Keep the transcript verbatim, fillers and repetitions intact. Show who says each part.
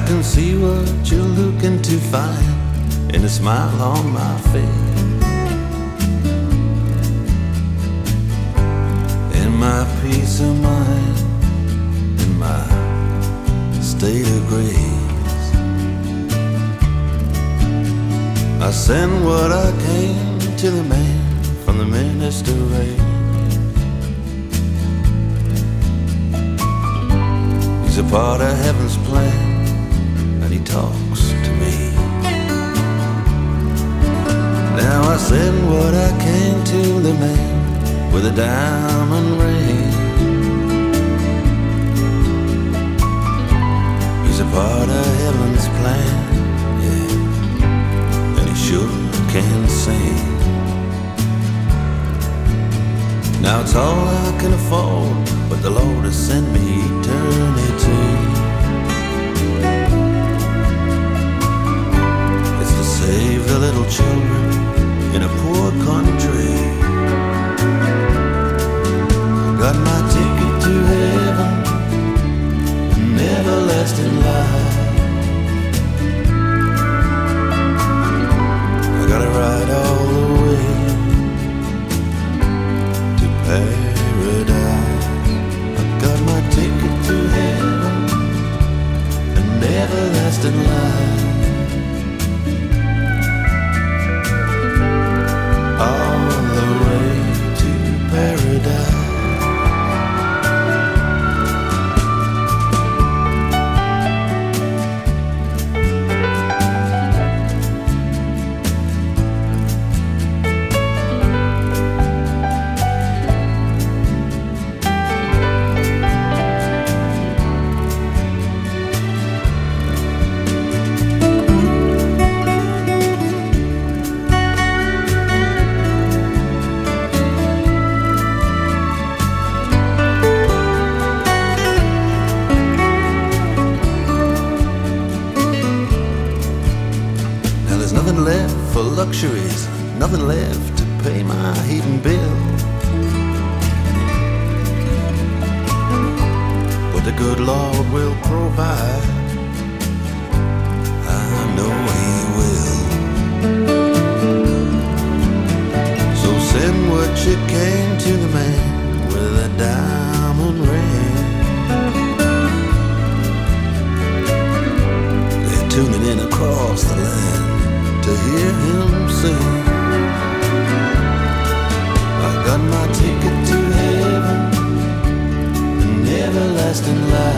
Speaker 1: can see what you're looking to find in the smile on my face, in my peace of mind, in my state of grace. I send what I came to the man from the minister race. He's a part of heaven's plan, and he talks to me. Now I send what I came to the man with a diamond ring. He's a part of heaven's plan, yeah, and he sure can sing. Now it's all I can afford, but the Lord has sent me eternity. It's to save the little children in a poor country. Got my ticket to heaven, an everlasting life. I gotta ride all the way to paradise. I got my ticket to heaven, an everlasting life. All the way to paradise. Nothing left for luxuries, nothing left to pay my heating bill. But the good Lord will provide, I know He will. So send what you came to the man with a diamond ring. They're tuning in across the land to hear him sing. I got my ticket to heaven, an everlasting life.